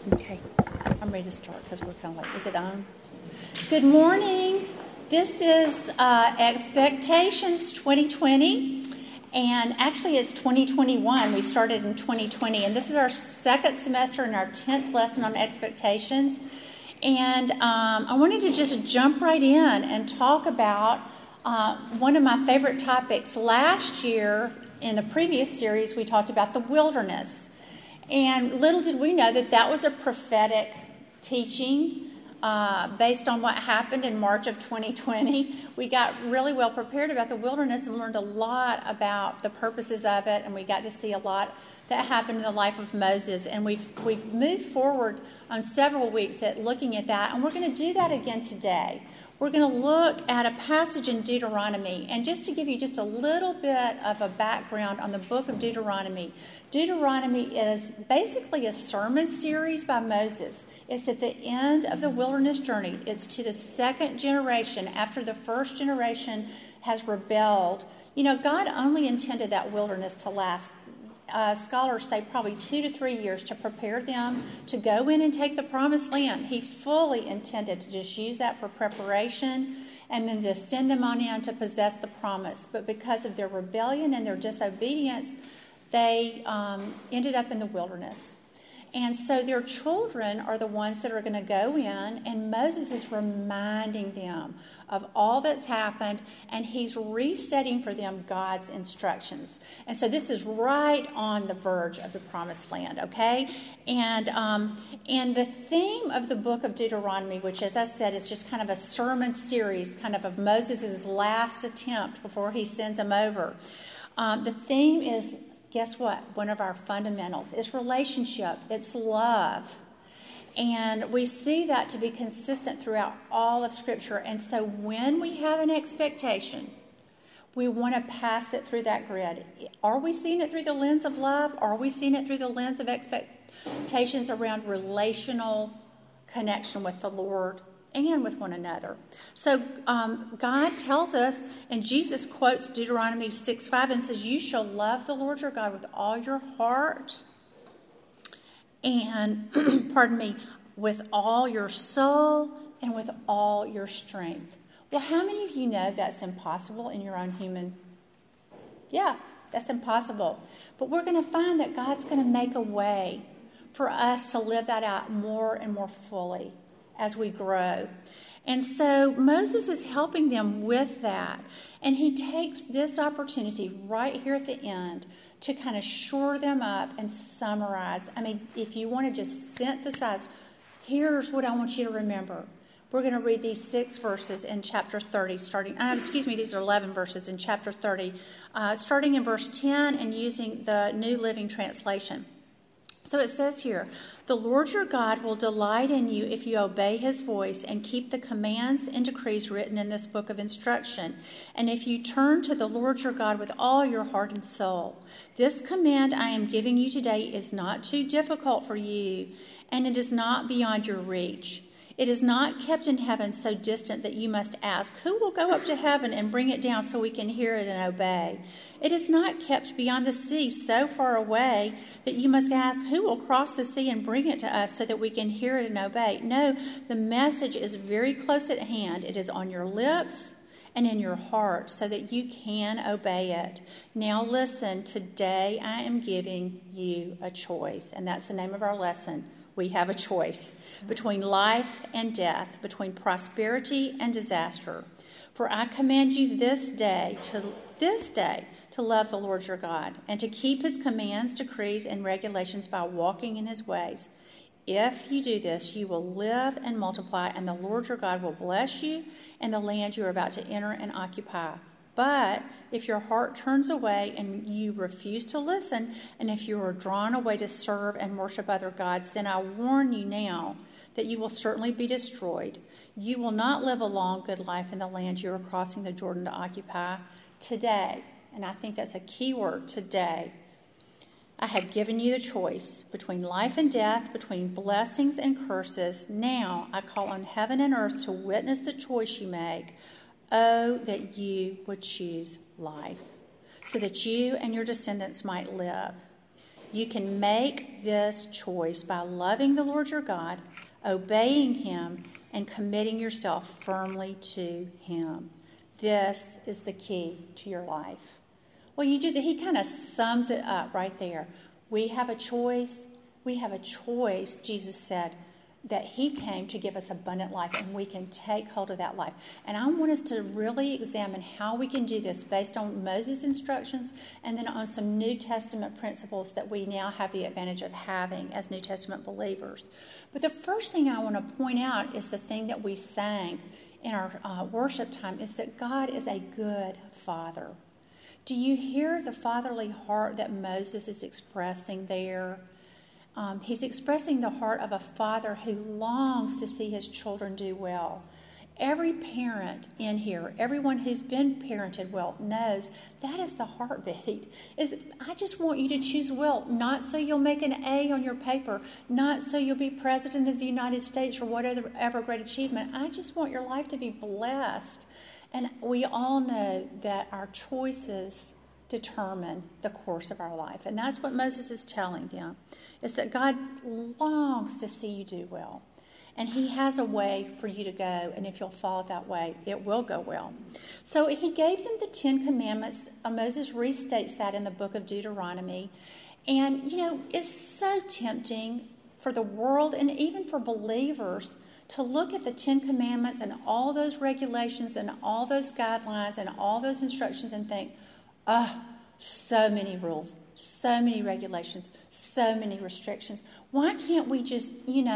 Okay, I'm ready to start because we're kind of late. Is it on? Good morning. This is Expectations 2020, and actually it's 2021. We started in 2020, and this is our second semester and our 10th lesson on expectations. And I wanted to just jump right in and talk about one of my favorite topics. Last year, in the previous series, we talked about the wilderness. And little did we know that that was a prophetic teaching based on what happened in March of 2020. We got really well prepared about the wilderness and learned a lot about the purposes of it, and we got to see a lot that happened in the life of Moses. And we've moved forward on several weeks at looking at that, and we're going to do that again today. We're going to look at a passage in Deuteronomy, and just to give you just a little bit of a background on the book of Deuteronomy. Deuteronomy is basically a sermon series by Moses. It's at the end of the wilderness journey. It's to the second generation after the first generation has rebelled. You know, God only intended that wilderness to last. Scholars say probably 2 to 3 years to prepare them to go in and take the promised land. He fully intended to just use that for preparation and then to send them on in to possess the promise. But because of their rebellion and their disobedience, they ended up in the wilderness. And so their children are the ones that are going to go in, and Moses is reminding them of all that's happened, and he's restating for them God's instructions. And so this is right on the verge of the promised land, okay? And the theme of the book of Deuteronomy, which, as I said, is just kind of a sermon series, kind of Moses' last attempt before he sends them over. The theme is, guess what? One of our fundamentals. It's relationship. It's love. And we see that to be consistent throughout all of Scripture. And so when we have an expectation, we want to pass it through that grid. Are we seeing it through the lens of love? Are we seeing it through the lens of expectations around relational connection with the Lord and with one another? So God tells us, and Jesus quotes Deuteronomy 6:5 and says, "You shall love the Lord your God with all your heart and, with all your soul and with all your strength." Well, how many of you know that's impossible in your own human? Yeah, that's impossible. But we're going to find that God's going to make a way for us to live that out more and more fully as we grow. And so Moses is helping them with that. And he takes this opportunity right here at the end to kind of shore them up and summarize. I mean, if you want to just synthesize, here's what I want you to remember. We're going to read these 6 verses in chapter 30, these are 11 verses in chapter 30, starting in verse 10 and using the New Living Translation. So it says here, "The Lord your God will delight in you if you obey his voice and keep the commands and decrees written in this book of instruction, and if you turn to the Lord your God with all your heart and soul. This command I am giving you today is not too difficult for you, and it is not beyond your reach. It is not kept in heaven so distant that you must ask, 'Who will go up to heaven and bring it down so we can hear it and obey?' It is not kept beyond the sea so far away that you must ask, 'Who will cross the sea and bring it to us so that we can hear it and obey?' No, the message is very close at hand. It is on your lips and in your heart so that you can obey it. Now listen, today I am giving you a choice." And that's the name of our lesson. We have a choice between life and death, between prosperity and disaster. "For I command you this day to love the Lord your God and to keep his commands, decrees, and regulations by walking in his ways. If you do this, you will live and multiply, and the Lord your God will bless you and the land you are about to enter and occupy. But if your heart turns away and you refuse to listen, and if you are drawn away to serve and worship other gods, then I warn you now that you will certainly be destroyed. You will not live a long, good life in the land you are crossing the Jordan to occupy today." And I think that's a key word, today. "I have given you the choice between life and death, between blessings and curses. Now I call on heaven and earth to witness the choice you make. Oh, that you would choose life, so that you and your descendants might live. You can make this choice by loving the Lord your God, obeying him, and committing yourself firmly to him. This is the key to your life. Well, he kind of sums it up right there. We have a choice. We have a choice, Jesus said, that he came to give us abundant life, and we can take hold of that life. And I want us to really examine how we can do this based on Moses' instructions and then on some New Testament principles that we now have the advantage of having as New Testament believers. But the first thing I want to point out is the thing that we sang in our worship time, is that God is a good Father. Do you hear the fatherly heart that Moses is expressing there? He's expressing the heart of a father who longs to see his children do well. Every parent in here, everyone who's been parented well, knows that is the heartbeat. I just want you to choose well, not so you'll make an A on your paper, not so you'll be president of the United States or whatever great achievement. I just want your life to be blessed. And we all know that our choices determine the course of our life. And that's what Moses is telling them, is that God longs to see you do well. And he has a way for you to go, and if you'll follow that way, it will go well. So he gave them the 10 Commandments. Moses restates that in the book of Deuteronomy. And, it's so tempting for the world and even for believers to look at the 10 Commandments and all those regulations and all those guidelines and all those instructions and think, so many rules, so many regulations, so many restrictions. Why can't we just,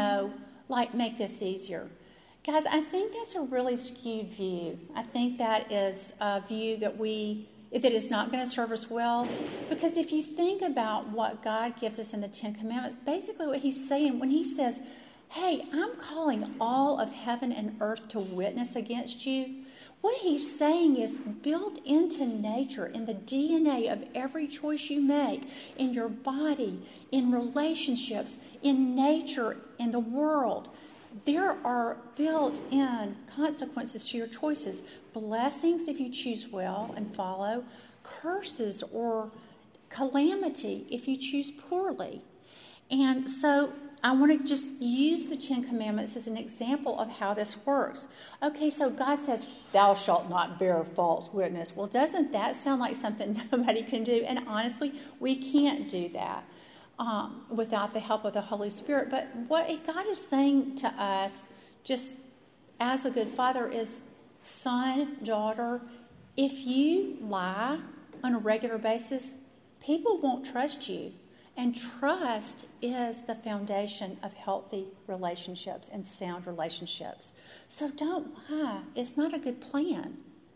make this easier? Guys, I think that's a really skewed view. I think that is a view that is not going to serve us well. Because if you think about what God gives us in the 10 Commandments, basically what he's saying when he says, hey, I'm calling all of heaven and earth to witness against you, what he's saying is built into nature, in the DNA of every choice you make, in your body, in relationships, in nature, in the world. There are built-in consequences to your choices. Blessings if you choose well and follow. Curses or calamity if you choose poorly. And so I want to just use the 10 Commandments as an example of how this works. Okay, so God says, thou shalt not bear false witness. Well, doesn't that sound like something nobody can do? And honestly, we can't do that without the help of the Holy Spirit. But what God is saying to us, just as a good father, is, son, daughter, if you lie on a regular basis, people won't trust you. And trust is the foundation of healthy relationships and sound relationships. So don't lie. It's not a good plan.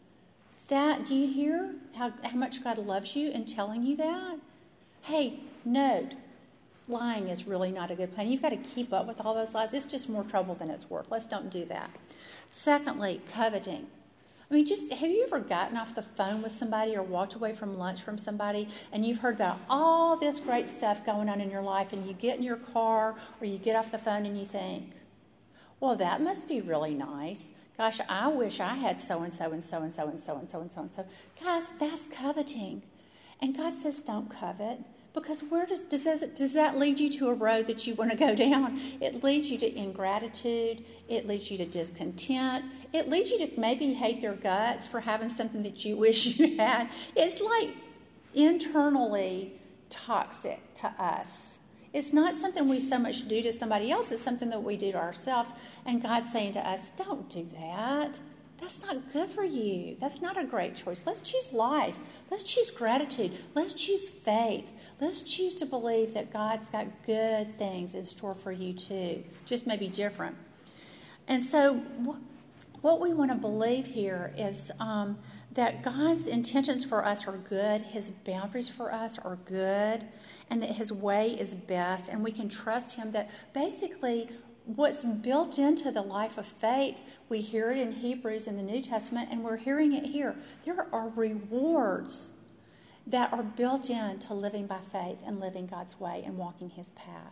Do you hear how much God loves you in telling you that? Hey, note, lying is really not a good plan. You've got to keep up with all those lies. It's just more trouble than it's worth. Let's don't do that. Secondly, coveting. Have you ever gotten off the phone with somebody or walked away from lunch from somebody and you've heard about all this great stuff going on in your life, and you get in your car or you get off the phone and you think, well, that must be really nice. Gosh, I wish I had so-and-so and so-and-so and so-and-so and so-and-so. Guys, that's coveting. And God says don't covet. Because where does that lead you to a road that you want to go down? It leads you to ingratitude. It leads you to discontent. It leads you to maybe hate their guts for having something that you wish you had. It's like internally toxic to us. It's not something we so much do to somebody else. It's something that we do to ourselves. And God's saying to us, don't do that. That's not good for you. That's not a great choice. Let's choose life. Let's choose gratitude. Let's choose faith. Let's choose to believe that God's got good things in store for you too, just maybe different. And so what we want to believe here is that God's intentions for us are good, his boundaries for us are good, and that his way is best, and we can trust him that basically what's built into the life of faith, we hear it in Hebrews in the New Testament, and we're hearing it here. There are rewards that are built into living by faith and living God's way and walking his path.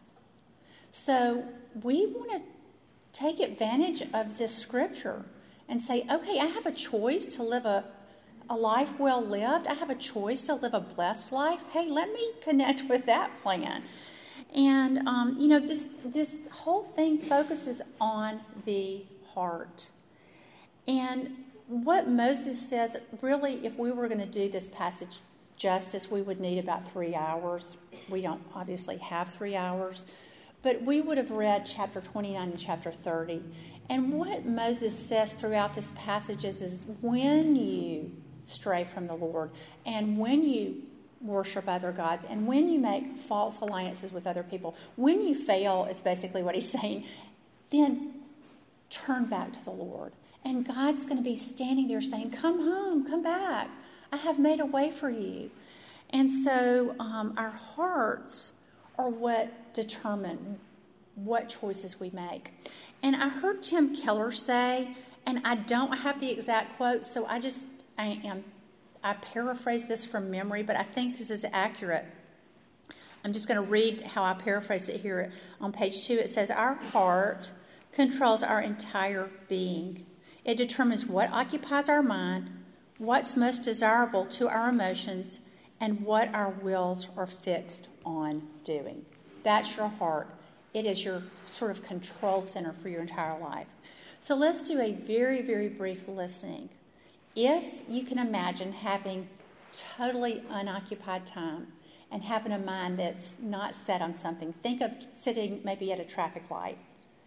So we want to take advantage of this scripture and say, okay, I have a choice to live a a life well lived. I have a choice to live a blessed life. Hey, let me connect with that plan. And, this whole thing focuses on the heart. And what Moses says, really, if we were going to do this passage justice, we would need about 3 hours. We don't obviously have 3 hours. But we would have read chapter 29 and chapter 30. And what Moses says throughout this passage is when you stray from the Lord, and when you worship other gods, and when you make false alliances with other people, when you fail, is basically what he's saying, then turn back to the Lord. And God's going to be standing there saying, come home, come back. I have made a way for you. And so our hearts are what determine what choices we make. And I heard Tim Keller say, and I don't have the exact quote, so I paraphrase this from memory, but I think this is accurate. I'm just going to read how I paraphrase it here. On page 2, it says, our heart controls our entire being. It determines what occupies our mind, what's most desirable to our emotions, and what our wills are fixed on doing. That's your heart. It is your sort of control center for your entire life. So let's do a very, very brief listening. If you can imagine having totally unoccupied time and having a mind that's not set on something, think of sitting maybe at a traffic light,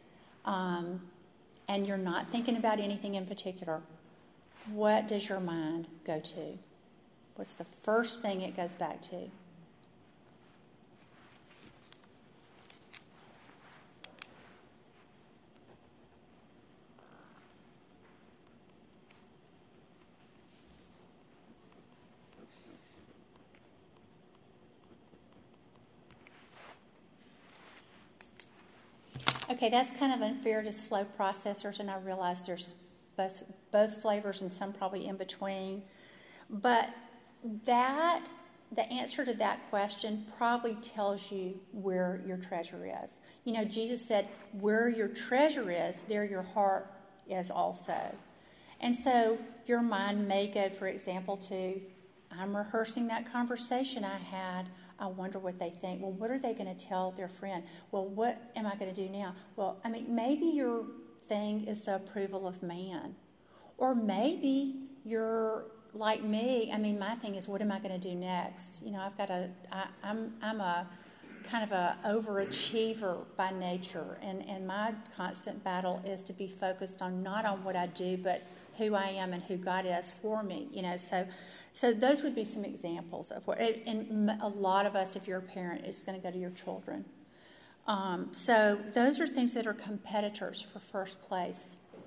and you're not thinking about anything in particular. What does your mind go to? What's the first thing it goes back to? Okay, that's kind of unfair to slow processors, and I realize there's both flavors and some probably in between. But the answer to that question probably tells you where your treasure is. You know, Jesus said, where your treasure is, there your heart is also. And so your mind may go, for example, to, I'm rehearsing that conversation I had. I wonder what they think. Well, what are they going to tell their friend? Well, what am I going to do now? Well, I mean, maybe your thing is the approval of man. Or maybe you're like me. I mean, my thing is, what am I going to do next? You know, I'm a kind of a overachiever by nature. And my constant battle is to be focused on not on what I do, but who I am and who God is for me. You know, so those would be some examples of what, and a lot of us, if you're a parent, is going to go to your children. So those are things that are competitors for first place.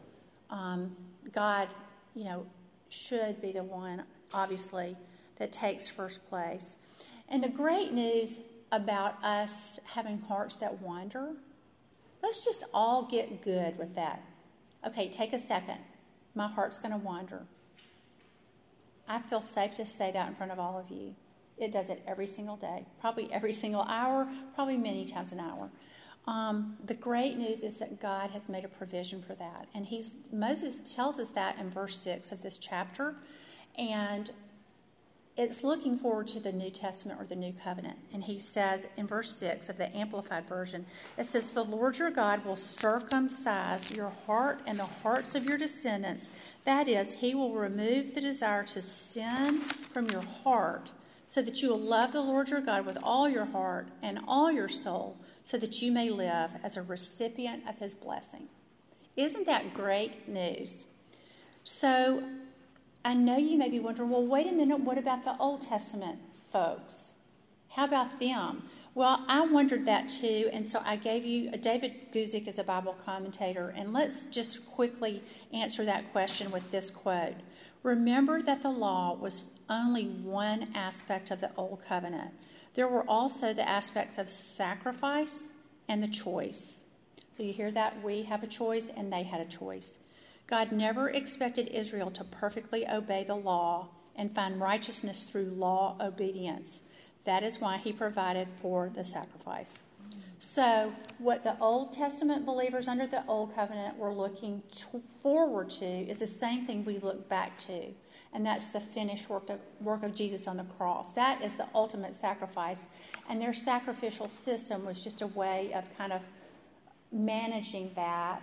God, you know, should be the one, obviously, that takes first place. And the great news about us having hearts that wander, let's just all get good with that. Okay, take a second. My heart's going to wander. I feel safe to say that in front of all of you. It does it every single day, probably every single hour, probably many times an hour. The great news is that God has made a provision for that. And Moses tells us that in verse 6 of this chapter. And it's looking forward to the New Testament or the New Covenant. And he says in verse 6 of the Amplified Version, it says, the Lord your God will circumcise your heart and the hearts of your descendants. That is, he will remove the desire to sin from your heart so that you will love the Lord your God with all your heart and all your soul, so that you may live as a recipient of his blessing. Isn't that great news? So I know you may be wondering, well, wait a minute, what about the Old Testament folks? How about them? Well, I wondered that too, and so I gave you, David Guzik is a Bible commentator, and let's just quickly answer that question with this quote. Remember that the law was only one aspect of the Old Covenant. There were also the aspects of sacrifice and the choice. So you hear that? We have a choice and they had a choice. God never expected Israel to perfectly obey the law and find righteousness through law obedience. That is why he provided for the sacrifice. So what the Old Testament believers under the Old Covenant were looking forward to is the same thing we look back to. And that's the finished work of Jesus on the cross. That is the ultimate sacrifice. And their sacrificial system was just a way of kind of managing that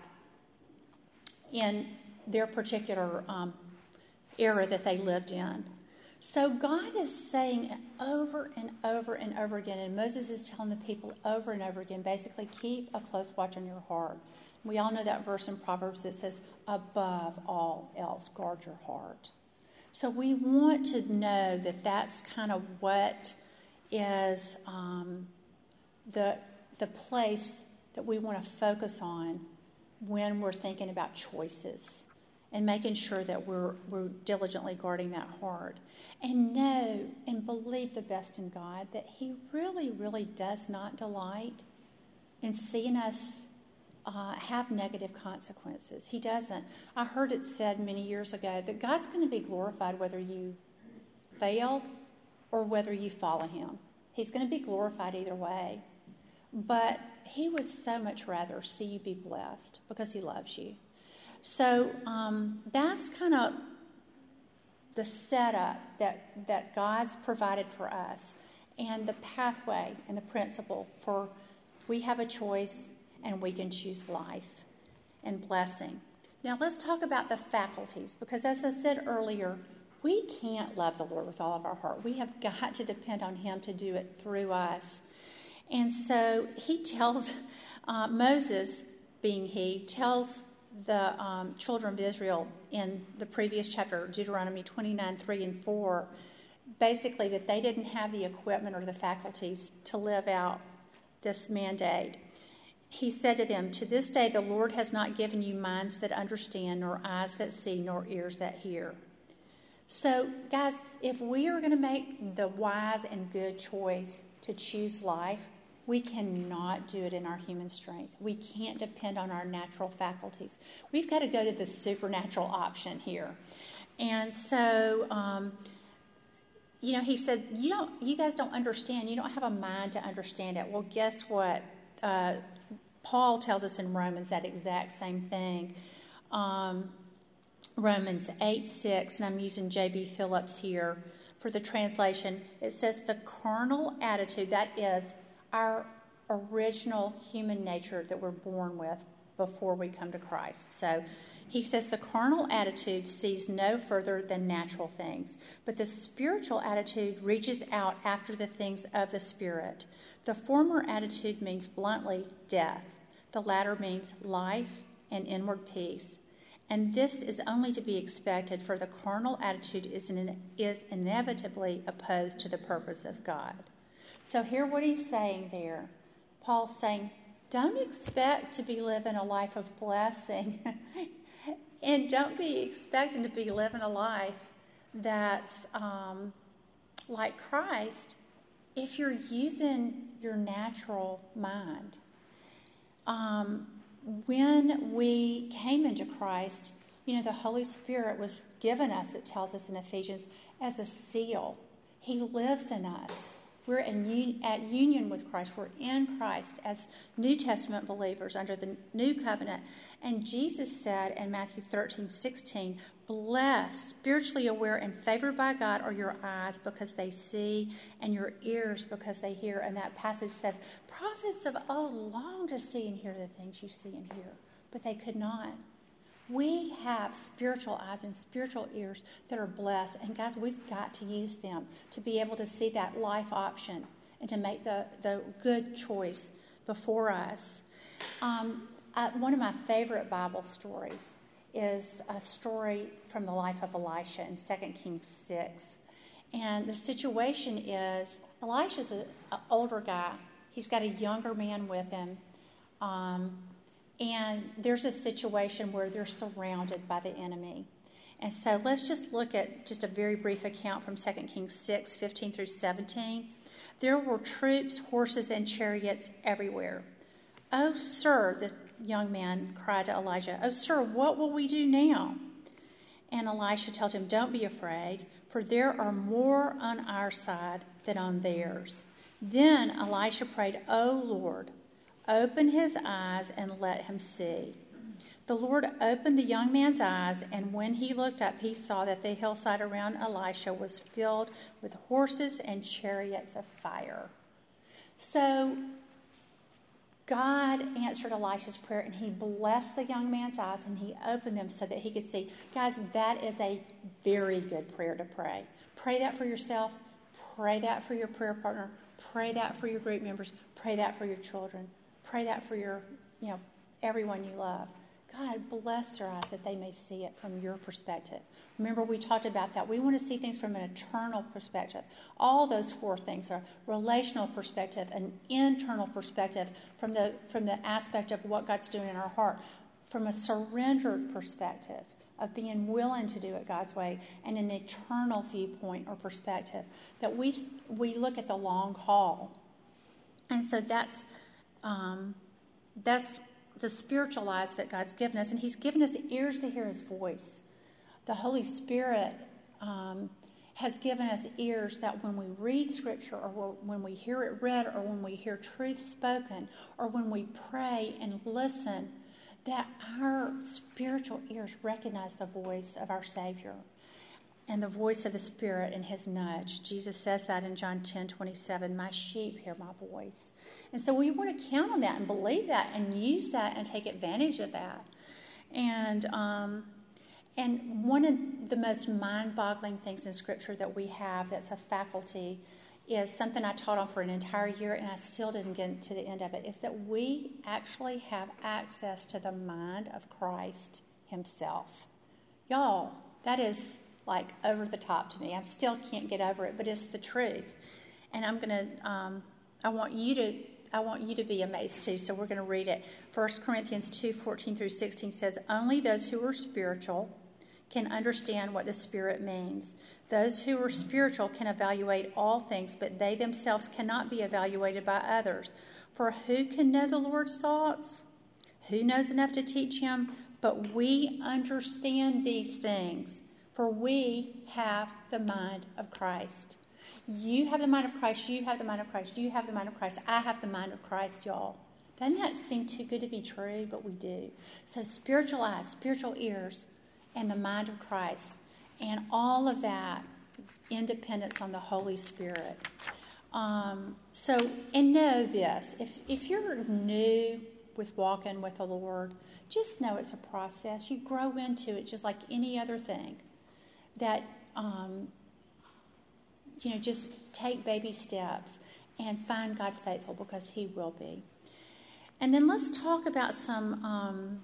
in their particular era that they lived in. So God is saying over and over and over again, and Moses is telling the people over and over again, basically, keep a close watch on your heart. We all know that verse in Proverbs that says, above all else, guard your heart. So we want to know that that's kind of what is the place that we want to focus on when we're thinking about choices and making sure that we're diligently guarding that heart. And know and believe the best in God, that He really, really does not delight in seeing us have negative consequences. He doesn't. I heard it said many years ago that God's going to be glorified whether you fail or whether you follow Him. He's going to be glorified either way. But He would so much rather see you be blessed because He loves you. So that's kind of the setup that God's provided for us, and the pathway and the principle for we have a choice and we can choose life and blessing. Now let's talk about the faculties, because as I said earlier, we can't love the Lord with all of our heart. We have got to depend on Him to do it through us. And so He tells Moses, tells the children of Israel in the previous chapter, Deuteronomy 29, 3 and 4, basically that they didn't have the equipment or the faculties to live out this mandate. He said to them, to this day the Lord has not given you minds that understand, nor eyes that see, nor ears that hear. So, guys, if we are going to make the wise and good choice to choose life, we cannot do it in our human strength. We can't depend on our natural faculties. We've got to go to the supernatural option here. And so, he said, you guys don't understand. You don't have a mind to understand it. Well, guess what? Paul tells us in Romans that exact same thing. Romans 8:6, and I'm using J.B. Phillips here for the translation. It says the carnal attitude, that is our original human nature that we're born with before we come to Christ. So he says the carnal attitude sees no further than natural things, but the spiritual attitude reaches out after the things of the Spirit. The former attitude means bluntly death. The latter means life and inward peace. And this is only to be expected, for the carnal attitude is inevitably opposed to the purpose of God. So hear what he's saying there. Paul's saying, don't expect to be living a life of blessing. And don't be expecting to be living a life that's like Christ if you're using your natural mind. When we came into Christ, the Holy Spirit was given us, it tells us in Ephesians, as a seal. He lives in us. We're at union with Christ. We're in Christ as New Testament believers under the new covenant. And Jesus said in Matthew 13:16, blessed, spiritually aware, and favored by God are your eyes because they see, and your ears because they hear. And that passage says, prophets of old longed to see and hear the things you see and hear, but they could not. We have spiritual eyes and spiritual ears that are blessed. And guys, we've got to use them to be able to see that life option and to make the good choice before us. One of my favorite Bible stories is a story from the life of Elisha in 2 Kings 6. And the situation is, Elisha's an older guy. He's got a younger man with him. And there's a situation where they're surrounded by the enemy. And so let's just look at just a very brief account from 2 Kings 6, 15 through 17. There were troops, horses, and chariots everywhere. Oh, sir, the young man cried to Elijah, oh, sir, what will we do now? And Elisha told him, don't be afraid, for there are more on our side than on theirs. Then Elisha prayed, oh, Lord, open his eyes and let him see. The Lord opened the young man's eyes, and when he looked up, he saw that the hillside around Elisha was filled with horses and chariots of fire. So God answered Elisha's prayer, and he blessed the young man's eyes, and he opened them so that he could see. Guys, that is a very good prayer to pray. Pray that for yourself. Pray that for your prayer partner. Pray that for your group members. Pray that for your children. Pray that for your, everyone you love. God, bless their eyes that they may see it from your perspective. Remember, we talked about that. We want to see things from an eternal perspective. All those four things are relational perspective, an internal perspective from the aspect of what God's doing in our heart, from a surrendered perspective of being willing to do it God's way, and an eternal viewpoint or perspective, that we look at the long haul. And so that's the spiritual eyes that God's given us, and He's given us ears to hear His voice. The Holy Spirit has given us ears that when we read Scripture, or when we hear it read, or when we hear truth spoken, or when we pray and listen, that our spiritual ears recognize the voice of our Savior and the voice of the Spirit and His nudge. Jesus says that in John 10:27, "My sheep hear my voice." And so we want to count on that and believe that and use that and take advantage of that. And one of the most mind-boggling things in Scripture that we have that's a faculty is something I taught on for an entire year, and I still didn't get to the end of it, is that we actually have access to the mind of Christ Himself. Y'all, that is like over the top to me. I still can't get over it, but it's the truth. And I want you to be amazed too, so we're going to read it. 1 Corinthians 2:14-16 says, "Only those who are spiritual can understand what the Spirit means. Those who are spiritual can evaluate all things, but they themselves cannot be evaluated by others. For who can know the Lord's thoughts? Who knows enough to teach Him? But we understand these things, for we have the mind of Christ." You have the mind of Christ, you have the mind of Christ, you have the mind of Christ, I have the mind of Christ, y'all. Doesn't that seem too good to be true? But we do. So spiritual eyes, spiritual ears, and the mind of Christ, and all of that independence on the Holy Spirit. And know this, if you're new with walking with the Lord, just know it's a process. You grow into it just like any other thing. That, just take baby steps and find God faithful, because He will be. And then let's talk about some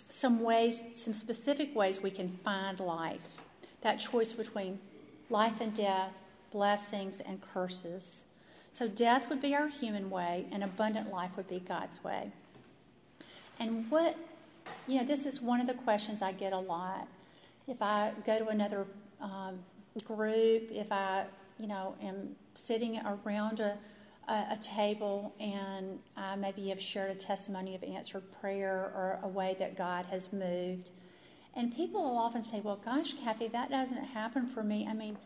specific ways we can find life. That choice between life and death, blessings and curses. So death would be our human way, and abundant life would be God's way. And this is one of the questions I get a lot. If I go to another group, if I, am sitting around a table and I maybe have shared a testimony of answered prayer or a way that God has moved. And people will often say, "Well, gosh, Kathy, that doesn't happen for me. I mean,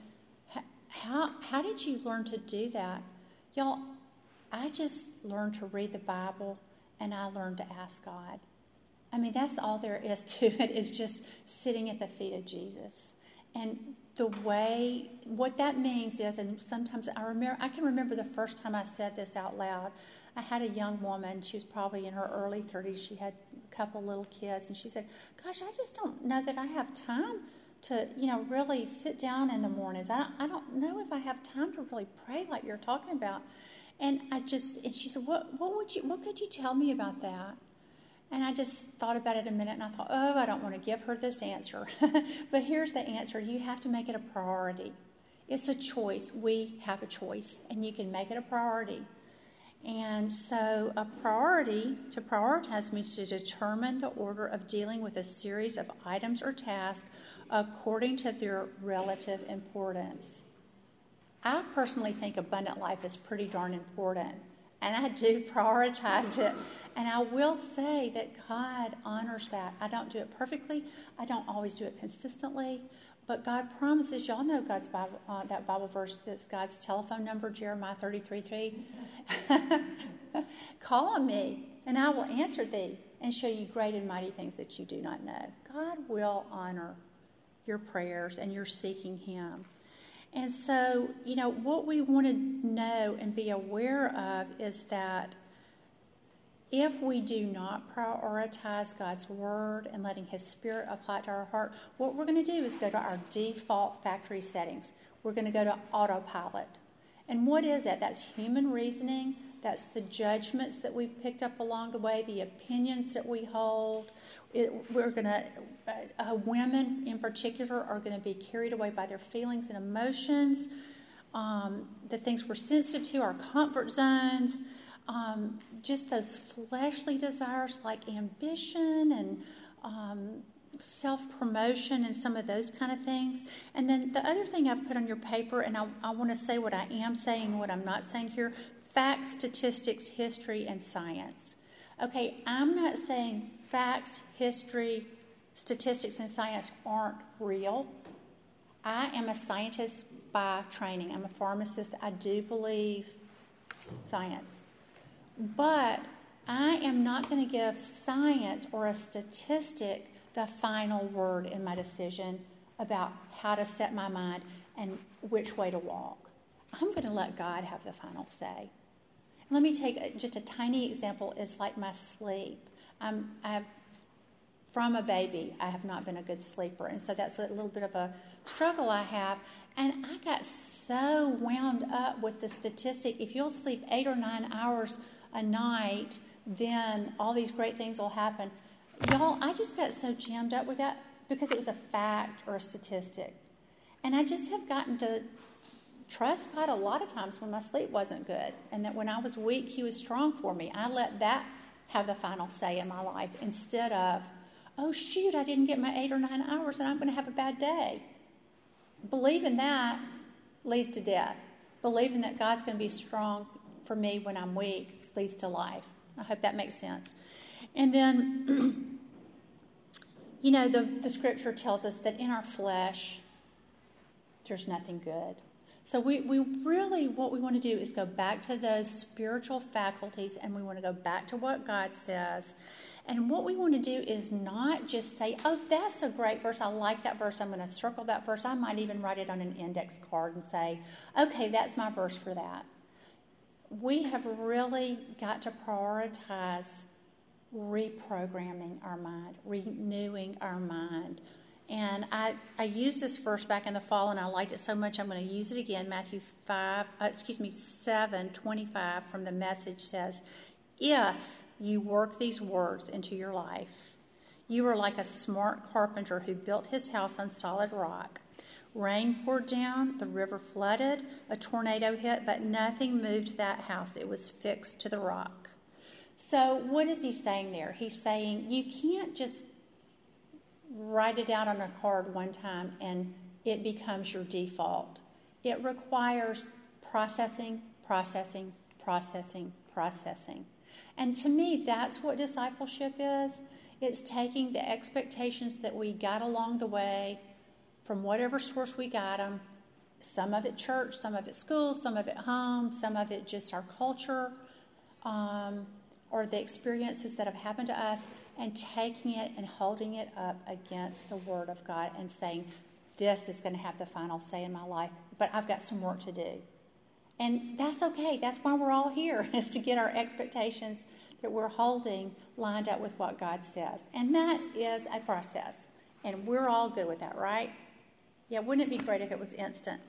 how did you learn to do that?" Y'all, I just learned to read the Bible, and I learned to ask God. I mean, that's all there is to it, is just sitting at the feet of Jesus. And what that means is, and sometimes I can remember the first time I said this out loud. I had a young woman, she was probably in her early 30s, she had a couple little kids, and she said, "Gosh, I just don't know that I have time to, really sit down in the mornings. I don't know if I have time to really pray like you're talking about." And she said, what could you tell me about that? And I just thought about it a minute, and I thought, I don't want to give her this answer. But here's the answer. You have to make it a priority. It's a choice. We have a choice, and you can make it a priority. And so to prioritize means to determine the order of dealing with a series of items or tasks according to their relative importance. I personally think abundant life is pretty darn important, and I do prioritize it. And I will say that God honors that. I don't do it perfectly. I don't always do it consistently. But God promises, y'all know God's Bible, that Bible verse that's God's telephone number, Jeremiah 33:3. "Call on me, and I will answer thee, and show you great and mighty things that you do not know. God will honor your prayers and your seeking him. And so, what we want to know and be aware of is that if we do not prioritize God's word and letting his Spirit apply it to our heart, what we're going to do is go to our default factory settings. We're going to go to autopilot. And what is that? That's human reasoning. That's the judgments that we've picked up along the way, the opinions that we hold. Women in particular are going to be carried away by their feelings and emotions, the things we're sensitive to, our comfort zones, just those fleshly desires like ambition and self-promotion and some of those kind of things. And then the other thing I've put on your paper, and I want to say what I am saying, what I'm not saying here, facts, statistics, history, and science. Okay, I'm not saying facts, history, statistics, and science aren't real. I am a scientist by training. I'm a pharmacist. I do believe science. But I am not going to give science or a statistic the final word in my decision about how to set my mind and which way to walk. I'm going to let God have the final say. Let me take just a tiny example. It's like my sleep. From a baby, I have not been a good sleeper, and so that's a little bit of a struggle I have. And I got so wound up with the statistic, if you'll sleep 8 or 9 hours a night, then all these great things will happen. Y'all, I just got so jammed up with that because it was a fact or a statistic. And I just have gotten to trust God a lot of times when my sleep wasn't good, and that when I was weak, he was strong for me. I let that have the final say in my life instead of, oh shoot, I didn't get my 8 or 9 hours and I'm going to have a bad day. Believing that leads to death. Believing that God's going to be strong for me when I'm weak leads to life. I hope that makes sense. And then, the scripture tells us that in our flesh, there's nothing good. So we really, what we want to do is go back to those spiritual faculties, and we want to go back to what God says. And what we want to do is not just say, oh, that's a great verse. I like that verse. I'm going to circle that verse. I might even write it on an index card and say, okay, that's my verse for that. We have really got to prioritize reprogramming our mind, renewing our mind. And I used this verse back in the fall, and I liked it so much I'm going to use it again. Matthew 7:25 from the Message says, if you work these words into your life, you are like a smart carpenter who built his house on solid rock. Rain poured down, the river flooded, a tornado hit, but nothing moved that house. It was fixed to the rock. So what is he saying there? He's saying you can't just write it out on a card one time and it becomes your default. It requires processing. And to me, that's what discipleship is. It's taking the expectations that we got along the way from whatever source we got them, some of it church, some of it school, some of it home, some of it just our culture, or the experiences that have happened to us, and taking it and holding it up against the Word of God and saying, this is going to have the final say in my life, but I've got some work to do. And that's okay. That's why we're all here, is to get our expectations that we're holding lined up with what God says. And that is a process. And we're all good with that, right? Yeah, wouldn't it be great if it was instant?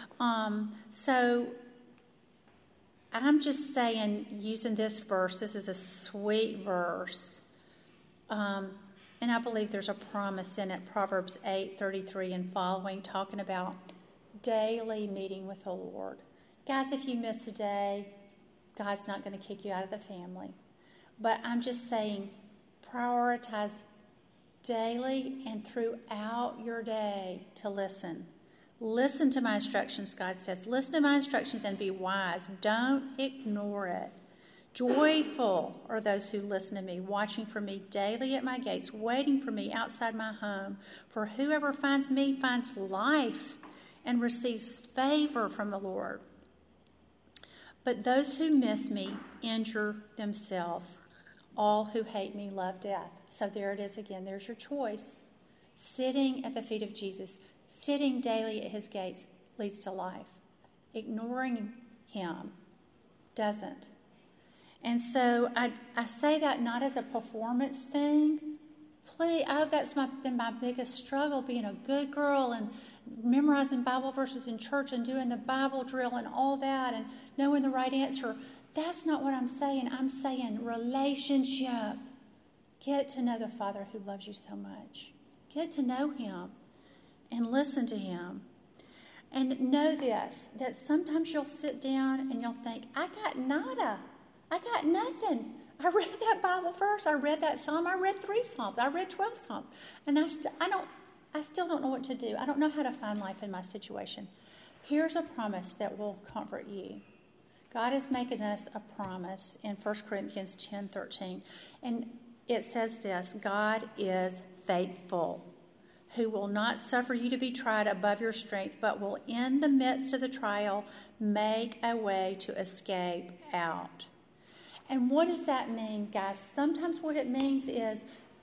So I'm just saying, using this verse, this is a sweet verse. And I believe there's a promise in it, Proverbs 8:33 and following, talking about daily meeting with the Lord. Guys, if you miss a day, God's not going to kick you out of the family. But I'm just saying, prioritize daily and throughout your day to listen. Listen to my instructions, God says. Listen to my instructions and be wise. Don't ignore it. Joyful are those who listen to me, watching for me daily at my gates, waiting for me outside my home. For whoever finds me finds life and receives favor from the Lord. But those who miss me injure themselves. All who hate me love death. So there it is again. There's your choice. Sitting at the feet of Jesus, sitting daily at his gates leads to life. Ignoring him doesn't. And so I say that not as a performance thing. That's been my biggest struggle, being a good girl and memorizing Bible verses in church and doing the Bible drill and all that and knowing the right answer. That's not what I'm saying. I'm saying relationship. Get to know the Father who loves you so much. Get to know him and listen to him. And know this, that sometimes you'll sit down and you'll think, I got nada. I got nothing. I read that Bible verse. I read that psalm. I read 3 psalms. I read 12 psalms. And I still don't know what to do. I don't know how to find life in my situation. Here's a promise that will comfort you. God is making us a promise in 1 Corinthians 10:13. And it says this, God is faithful, who will not suffer you to be tried above your strength, but will in the midst of the trial make a way to escape out. And what does that mean, guys? Sometimes what it means is,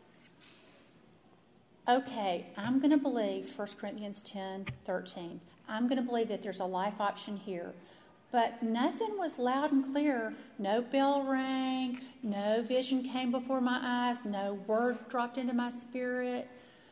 okay, I'm going to believe 1 Corinthians 10:13. I'm going to believe that there's a life option here. But nothing was loud and clear. No bell rang. No vision came before my eyes. No word dropped into my spirit.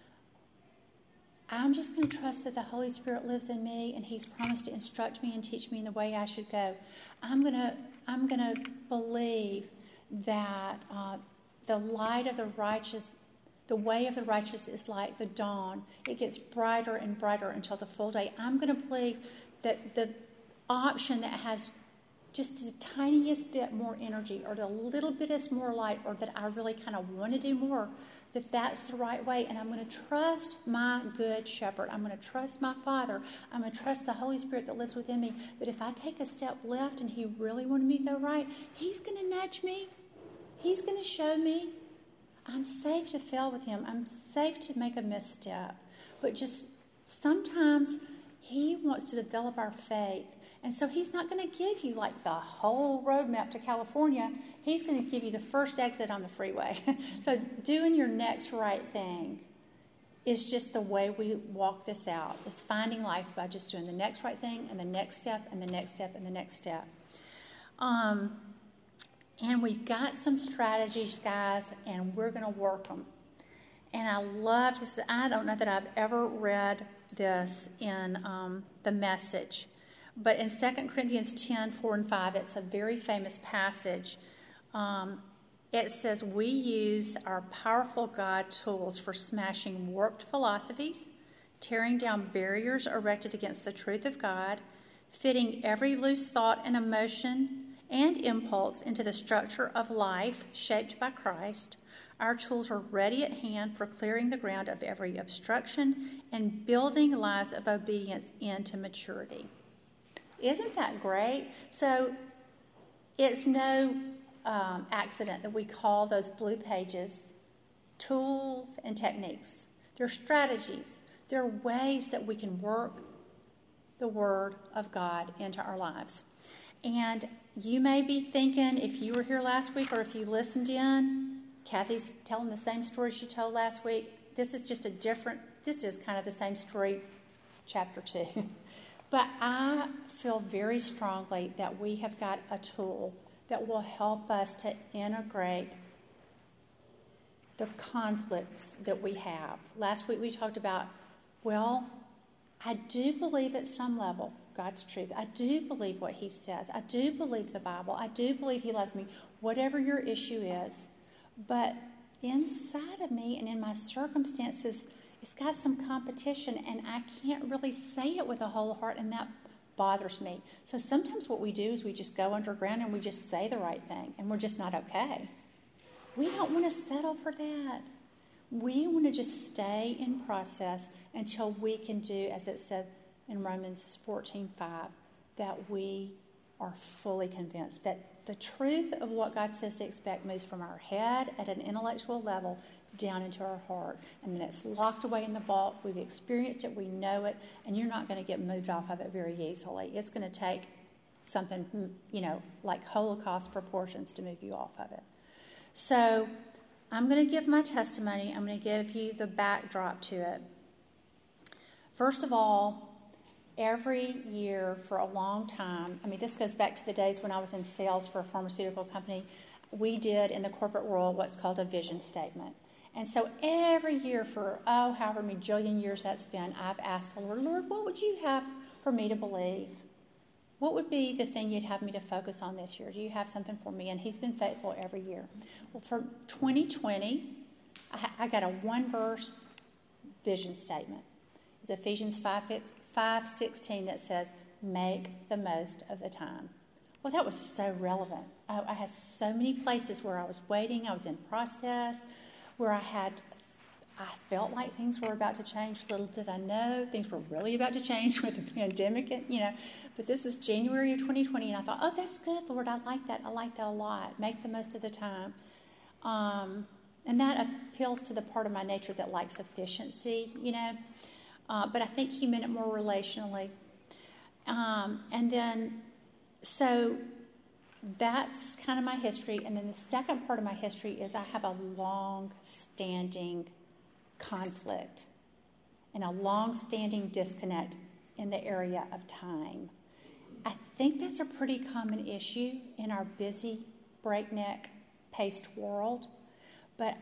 I'm just going to trust that the Holy Spirit lives in me and he's promised to instruct me and teach me in the way I should go. I'm going to believe that the light of the righteous, the way of the righteous is like the dawn. It gets brighter and brighter until the full day. I'm going to believe that the option that has just the tiniest bit more energy or the little bit more light or that I really kind of want to do more, that's the right way. And I'm going to trust my good shepherd. I'm going to trust my Father. I'm going to trust the Holy Spirit that lives within me. That if I take a step left and he really wanted me to go right, he's going to nudge me. He's going to show me. I'm safe to fail with him. I'm safe to make a misstep. But just sometimes he wants to develop our faith. And so he's not going to give you like the whole roadmap to California. He's going to give you the first exit on the freeway. So doing your next right thing is just the way we walk this out. It's finding life by just doing the next right thing and the next step and the next step and the next step. And we've got some strategies, guys, and we're going to work them. And I love this. I don't know that I've ever read this in the Message. But in 2 Corinthians 10:4-5, it's a very famous passage. It says, we use our powerful God tools for smashing warped philosophies, tearing down barriers erected against the truth of God, fitting every loose thought and emotion and impulse into the structure of life shaped by Christ. Our tools are ready at hand for clearing the ground of every obstruction and building lives of obedience into maturity. Isn't that great? So it's no accident that we call those blue pages tools and techniques. They're strategies. They're ways that we can work the Word of God into our lives. And you may be thinking, if you were here last week or if you listened in, Kathy's telling the same story she told last week. This is kind of the same story, chapter 2. But I feel very strongly that we have got a tool that will help us to integrate the conflicts that we have. Last week we talked about, I do believe at some level God's truth. I do believe what he says. I do believe the Bible. I do believe he loves me, whatever your issue is. But inside of me and in my circumstances, it's got some competition, and I can't really say it with a whole heart, and that bothers me. So sometimes what we do is we just go underground and we just say the right thing, and we're just not okay. We don't want to settle for that. We want to just stay in process until we can do, as it said in Romans 14:5, that we are fully convinced that the truth of what God says to expect moves from our head at an intellectual level down into our heart. And then it's locked away in the vault. We've experienced it. We know it. And you're not going to get moved off of it very easily. It's going to take something, like Holocaust proportions to move you off of it. So I'm going to give my testimony. I'm going to give you the backdrop to it. First of all, every year for a long time, this goes back to the days when I was in sales for a pharmaceutical company, we did in the corporate world what's called a vision statement. And so every year for, however many jillion years that's been, I've asked the Lord, what would you have for me to believe? What would be the thing you'd have me to focus on this year? Do you have something for me? And he's been faithful every year. Well, for 2020, I got a one-verse vision statement. It's Ephesians 5:16 that says, make the most of the time. Well, that was so relevant. I had so many places where I was waiting, I was in process, where I felt like things were about to change. Little did I know, things were really about to change with the pandemic, But this is January of 2020, and I thought, that's good, Lord, I like that. I like that a lot. Make the most of the time. And that appeals to the part of my nature that likes efficiency, But I think he meant it more relationally. And then, so that's kind of my history. And then the second part of my history is I have a long-standing conflict and a long-standing disconnect in the area of time. I think that's a pretty common issue in our busy, breakneck-paced world. But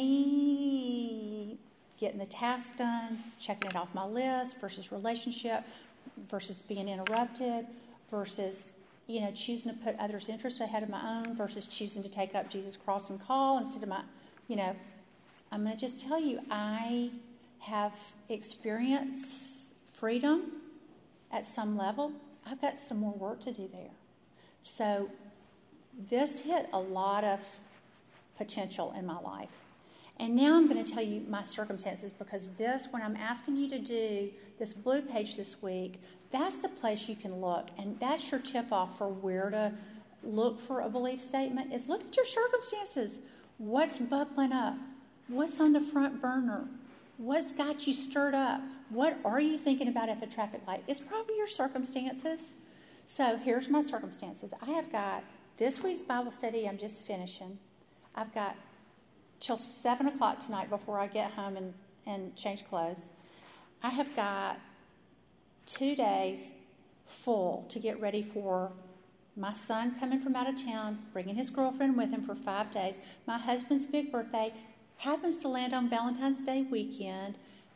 I getting the task done, checking it off my list versus relationship versus being interrupted versus choosing to put others' interests ahead of my own versus choosing to take up Jesus' cross and call instead of my, I'm going to just tell you, I have experienced freedom at some level. I've got some more work to do there. So this hit a lot of potential in my life. And now I'm going to tell you my circumstances because when I'm asking you to do this blue page this week, that's the place you can look. And that's your tip-off for where to look for a belief statement is look at your circumstances. What's bubbling up? What's on the front burner? What's got you stirred up? What are you thinking about at the traffic light? It's probably your circumstances. So here's my circumstances. I have got this week's Bible study I'm just finishing. I've got till 7 o'clock tonight before I get home and change clothes. I have got 2 days full to get ready for my son coming from out of town, bringing his girlfriend with him for 5 days. My husband's big birthday happens to land on Valentine's Day weekend.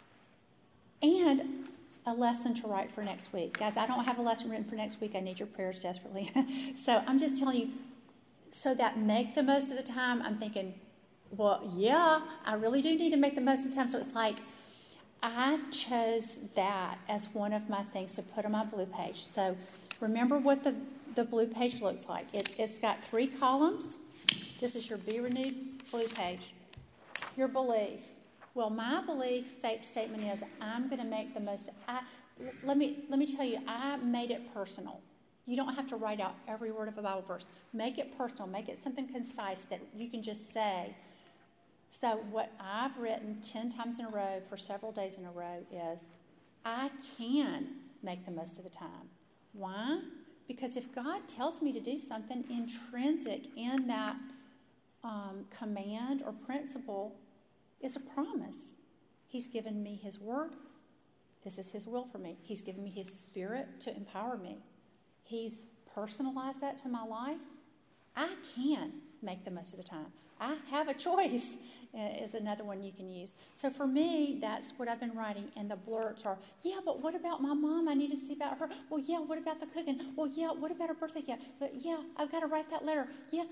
And a lesson to write for next week. Guys, I don't have a lesson written for next week. I need your prayers desperately. So I'm just telling you, so that make the most of the time, I'm thinking, well, yeah, I really do need to make the most of the time. So it's like I chose that as one of my things to put on my blue page. So remember what the blue page looks like. It's got 3 columns. This is your Be Renewed blue page. Your belief. Well, my belief faith statement is I'm going to make the most. Let me tell you, I made it personal. You don't have to write out every word of a Bible verse. Make it personal. Make it something concise that you can just say. So what I've written 10 times in a row for several days in a row is I can make the most of the time. Why? Because if God tells me to do something intrinsic in that command or principle is a promise. He's given me his word. This is his will for me. He's given me his spirit to empower me. He's personalized that to my life. I can make the most of the time. I have a choice is another one you can use. So for me, that's what I've been writing. And the blurts are, yeah, but what about my mom? I need to see about her. Well, yeah, what about the cooking? Well, yeah, what about her birthday? Yeah, but yeah, I've got to write that letter. Yeah.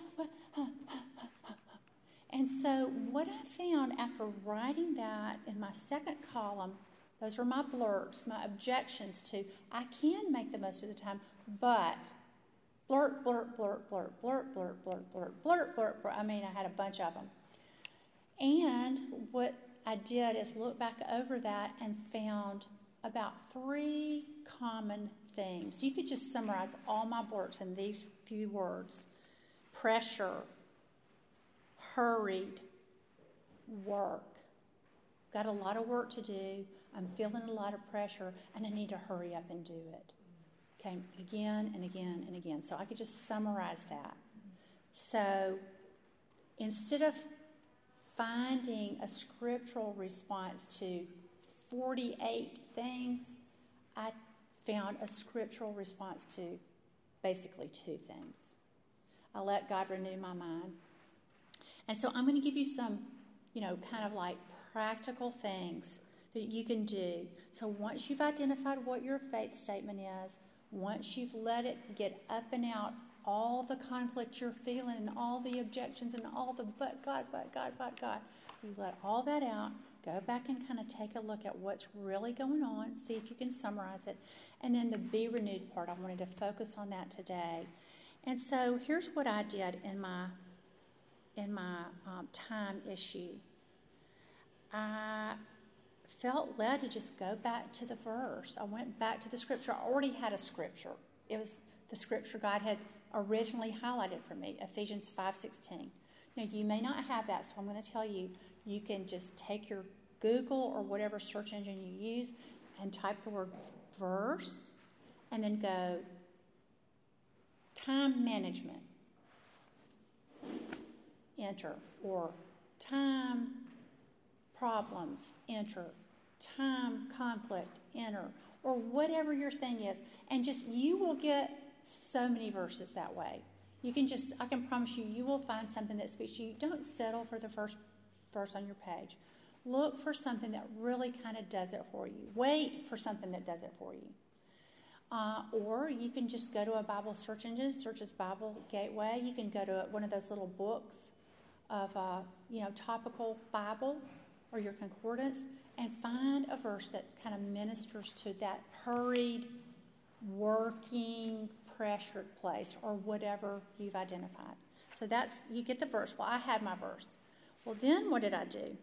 And so what I found after writing that in my second column, those are my blurts, my objections to I can make the most of the time, but blurt, blurt, blurt, blurt, blurt, blurt, blurt, blurt, blurt, blurt, blurt. I mean, I had a bunch of them. And what I did is look back over that and found about 3 common things. You could just summarize all my blurts in these few words. Pressure, hurried, work. Got a lot of work to do. I'm feeling a lot of pressure, and I need to hurry up and do it. Okay, again and again and again. So I could just summarize that. So instead of finding a scriptural response to 48 things, I found a scriptural response to basically 2 things. I let God renew my mind. And so I'm going to give you some, kind of like practical things that you can do. So once you've identified what your faith statement is, once you've let it get up and out, all the conflict you're feeling and all the objections and all the but God, you let all that out, go back and kind of take a look at what's really going on, see if you can summarize it. And then the be renewed part, I wanted to focus on that today. And so here's what I did in my time issue. I felt led to just go back to the verse. I went back to the scripture. I already had a scripture. It was the scripture God had originally highlighted for me, Ephesians 5:16. Now, you may not have that, so I'm going to tell you, you can just take your Google or whatever search engine you use and type the word verse and then go time management, enter, or time problems, enter, time conflict, enter, or whatever your thing is. And just, you will get so many verses that way. I can promise you will find something that speaks to you. Don't settle for the first verse on your page. Look for something that really kind of does it for you. Wait for something that does it for you. Or you can just go to a Bible search engine, search as Bible Gateway. You can go to one of those little books of, topical Bible or your concordance and find a verse that kind of ministers to that hurried, working, pressured place or whatever you've identified. So you get the verse. Well, I had my verse. Well, then what did I do?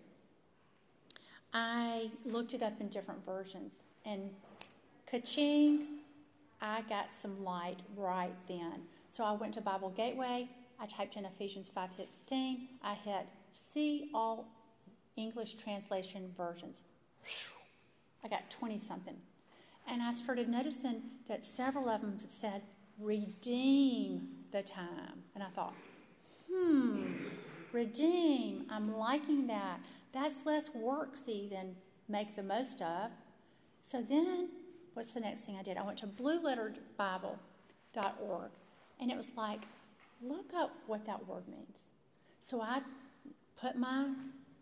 I looked it up in different versions, and ka-ching, I got some light right then. So I went to Bible Gateway. I typed in Ephesians 5:16. I hit see all English translation versions. I got 20-something. And I started noticing that several of them said, redeem the time. And I thought, redeem. I'm liking that. That's less worksy than make the most of. So then, what's the next thing I did? I went to blueletterbible.org, and it was like, look up what that word means. So I put my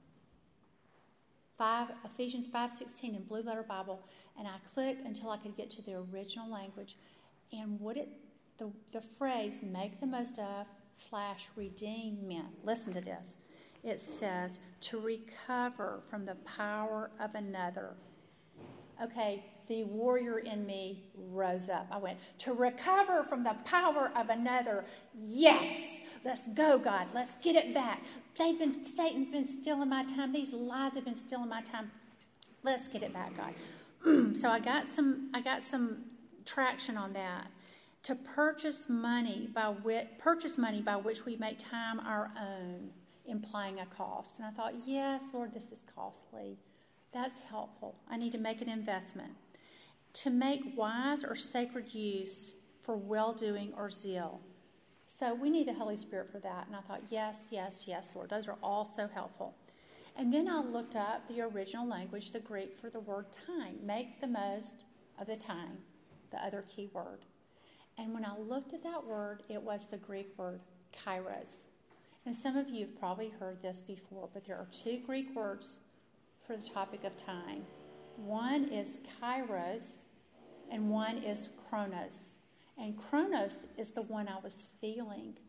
Ephesians 5:16 in Blue Letter Bible, and I clicked until I could get to the original language. And what the phrase "make the most of" / redeem meant. Listen to this. It says to recover from the power of another. Okay, the warrior in me rose up. I went, to recover from the power of another. Yes, let's go, God. Let's get it back. Satan's been stealing my time. These lies have been stealing my time. Let's get it back, God. So I got some traction on that. To purchase money by which we make time our own, implying a cost. And I thought, yes, Lord, this is costly. That's helpful. I need to make an investment. To make wise or sacred use for well-doing or zeal. So we need the Holy Spirit for that. And I thought, yes, Lord. Those are all so helpful. And then I looked up the original language, the Greek, for the word time. Make the most of the time, the other key word. And when I looked at that word, it was the Greek word kairos. And some of you have probably heard this before, but there are 2 Greek words for the topic of time. One is kairos, and one is chronos. And chronos is the one I was feeling.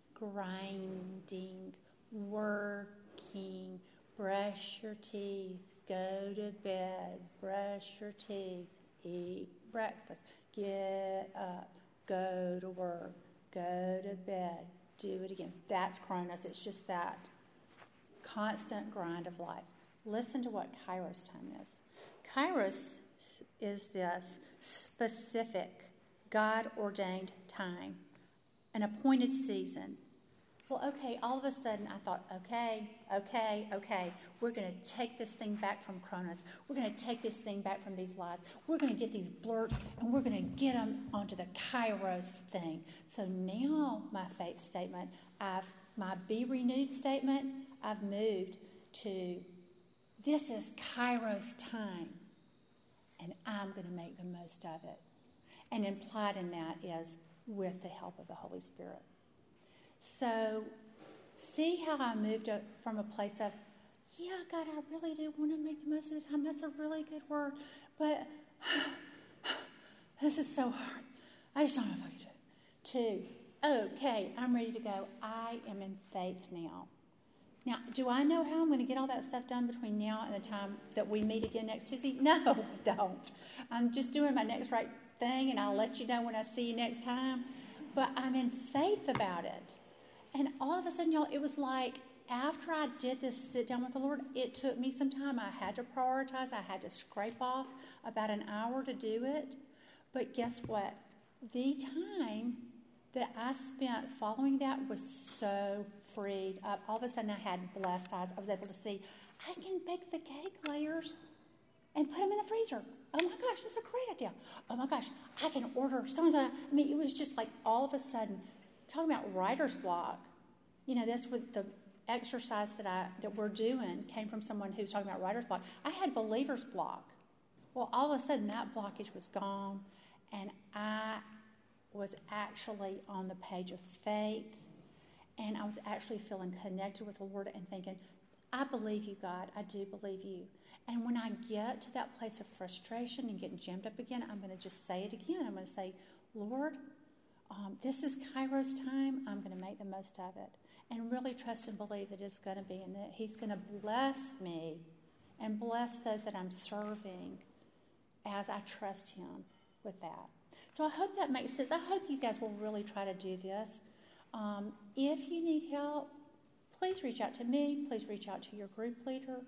Grinding, working, brush your teeth, go to bed, brush your teeth, eat breakfast, get up, go to work, go to bed, do it again. That's chronos. It's just that constant grind of life. Listen to what kairos time is. Kairos is this specific, God-ordained time, an appointed season. Well, okay, all of a sudden I thought, okay, we're going to take this thing back from Chronos. We're going to take this thing back from these lies. We're going to get these blurts, and we're going to get them onto the Kairos thing. So now my faith statement, I've my Be Renewed statement, I've moved to this is Kairos time, and I'm going to make the most of it. And implied in that is with the help of the Holy Spirit. So see how I moved from a place of, yeah, God, I really do want to make the most of the time. That's a really good word. But this is so hard. I just don't know if I can do it. To, okay, I'm ready to go. I am in faith now. Now, do I know how I'm going to get all that stuff done between now and the time that we meet again next Tuesday? No, I don't. I'm just doing my next right thing, and I'll let you know when I see you next time. But I'm in faith about it. And all of a sudden, y'all, it was like after I did this sit down with the Lord, it took me some time. I had to prioritize. I had to scrape off about an hour to do it. But guess what? The time that I spent following that was so freed up. All of a sudden, I had blessed eyes. I was able to see, I can bake the cake layers and put them in the freezer. Oh my gosh, that's a great idea. Oh my gosh, I can order so-and-so. I mean, it was just like all of a sudden, talking about writer's block. You know, this with the exercise that we're doing came from someone who's talking about writer's block. I had believer's block. Well, all of a sudden, that blockage was gone, and I was actually on the page of faith, and I was actually feeling connected with the Lord and thinking, I believe you, God. I do believe you. And when I get to that place of frustration and getting jammed up again, I'm going to just say it again. I'm going to say, Lord, this is Kairos time. I'm going to make the most of it. And really trust and believe that it's going to be, and that He's going to bless me and bless those that I'm serving as I trust Him with that. So I hope that makes sense. I hope you guys will really try to do this. If you need help, please reach out to me. Please reach out to your group leader.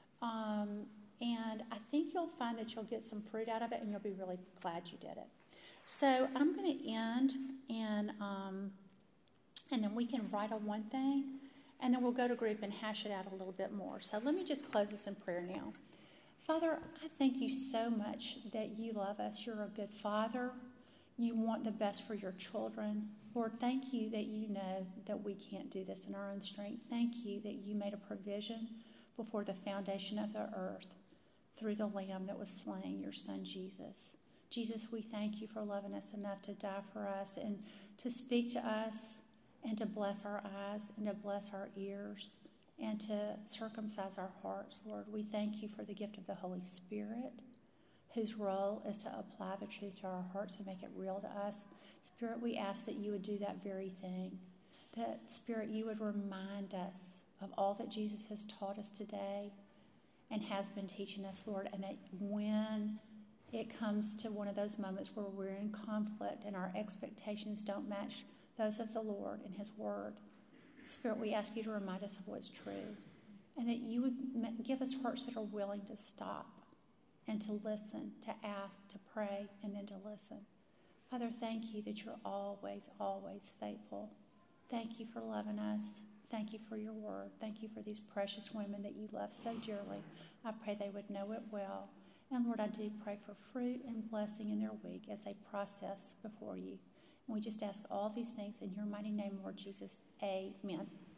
And I think you'll find that you'll get some fruit out of it, and you'll be really glad you did it. So I'm going to end, and then we can write on one thing, and then we'll go to group and hash it out a little bit more. So let me just close this in prayer now. Father, I thank you so much that you love us. You're a good Father. You want the best for your children. Lord, thank you that you know that we can't do this in our own strength. Thank you that you made a provision before the foundation of the earth through the Lamb that was slain, your Son, Jesus. Jesus, we thank you for loving us enough to die for us and to speak to us and to bless our eyes and to bless our ears and to circumcise our hearts, Lord. We thank you for the gift of the Holy Spirit, whose role is to apply the truth to our hearts and make it real to us. Spirit, we ask that you would do that very thing. That, Spirit, you would remind us of all that Jesus has taught us today and has been teaching us, Lord, and that when it comes to one of those moments where we're in conflict and our expectations don't match those of the Lord and His Word, Spirit, we ask you to remind us of what's true, and that you would give us hearts that are willing to stop and to listen, to ask, to pray, and then to listen. Father, thank you that you're always, always faithful. Thank you for loving us. Thank you for your word. Thank you for these precious women that you love so dearly. I pray they would know it well. And Lord, I do pray for fruit and blessing in their week as they process before you. And we just ask all these things in your mighty name, Lord Jesus. Amen.